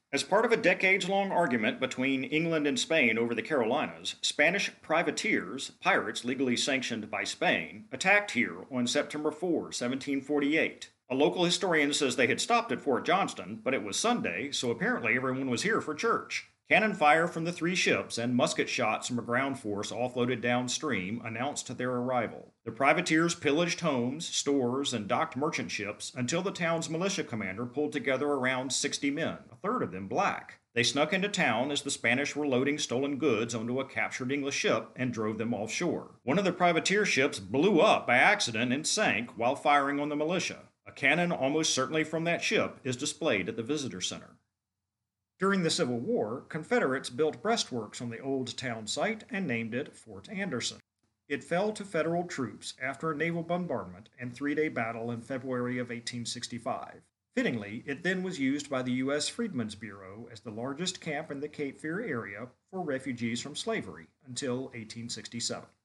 As part of a decades-long argument between England and Spain over the Carolinas, Spanish privateers, pirates legally sanctioned by Spain, attacked here on September 4, 1748. A local historian says they had stopped at Fort Johnston, but it was Sunday, so apparently everyone was here for church. Cannon fire from the three ships and musket shots from a ground force offloaded downstream announced their arrival. The privateers pillaged homes, stores, and docked merchant ships until the town's militia commander pulled together around 60 men, a third of them black. They snuck into town as the Spanish were loading stolen goods onto a captured English ship and drove them offshore. One of the privateer ships blew up by accident and sank while firing on the militia. A cannon almost certainly from that ship is displayed at the visitor center. During the Civil War, Confederates built breastworks on the old town site and named it Fort Anderson. It fell to Federal troops after a naval bombardment and three-day battle in February of 1865. Fittingly, it then was used by the U.S. Freedmen's Bureau as the largest camp in the Cape Fear area for refugees from slavery until 1867.